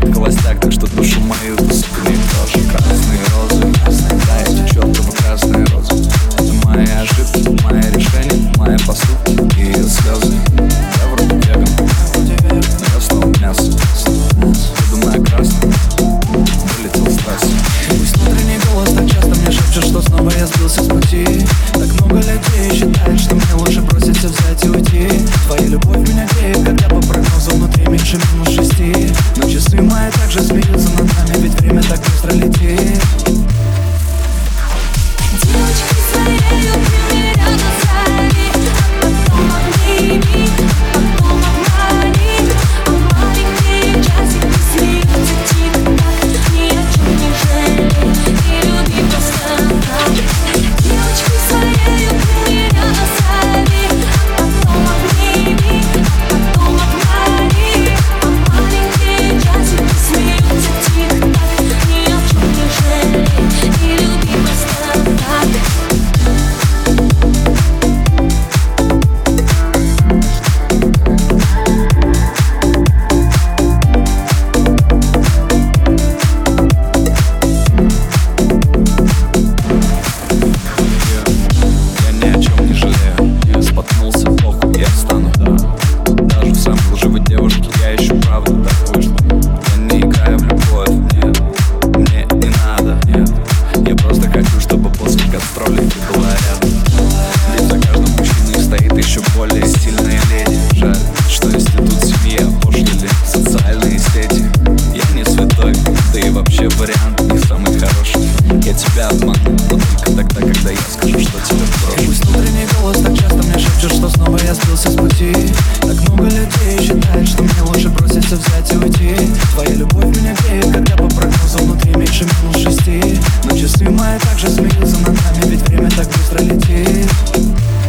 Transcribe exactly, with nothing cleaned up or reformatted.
холостяк, так что душу мою ты согрей тоже. Красные розы, да, эти чертовы красные розы. Это мои ошибки, мои решения, мои поступки и ее слезы. Я вроде веган, но я снова мясо. Я думаю о красном, вылетел с трассы. Пусть внутренний голос так часто мне шепчет, что снова я сбился с пути. Так много людей считает, что мне лучше броситься, взять и уйти. Твоя любовь меня греет, когда по прогнозу внутри меньше минус шести. Но часы мои также смеются над нами, ведь время так быстро летит. Девочки своей любви рядом сами, а потом обними, потом обмани. А маленькие часики смеются тик-так, ни о чем не жалей, и люби просто так. Девочки своей любви рядом сами, а потом обними, потом обмани. А маленькие часики смеются тик-так, ни о чем не жалей, и люби просто так. Я ни о чем не жалею, я споткнулся, похуй, я встану. Даже в самой лживой девушке я ищу правду, так вышло. Я не играю в любовь, нет, мне не надо, нет. Я просто хочу, чтобы после гастролей ты была рядом. Ведь за каждым мужчиной стоит еще более стильная леди. Жаль, что институт семьи опошлили социальные сети. Я не святой, да и вообще вариант не самый хороший. Я тебя обману, но только тогда, когда я скажу, что тебя брошу. Пусть внутренний голос так часто мне шепчет, что снова я сбился с пути. Так много людей считает, что мне лучше броситься, взять и уйти. Твоя любовь меня греет, когда по прогнозу внутри меньше минус шести. Но часы мои также смеются над нами, ведь время так быстро летит.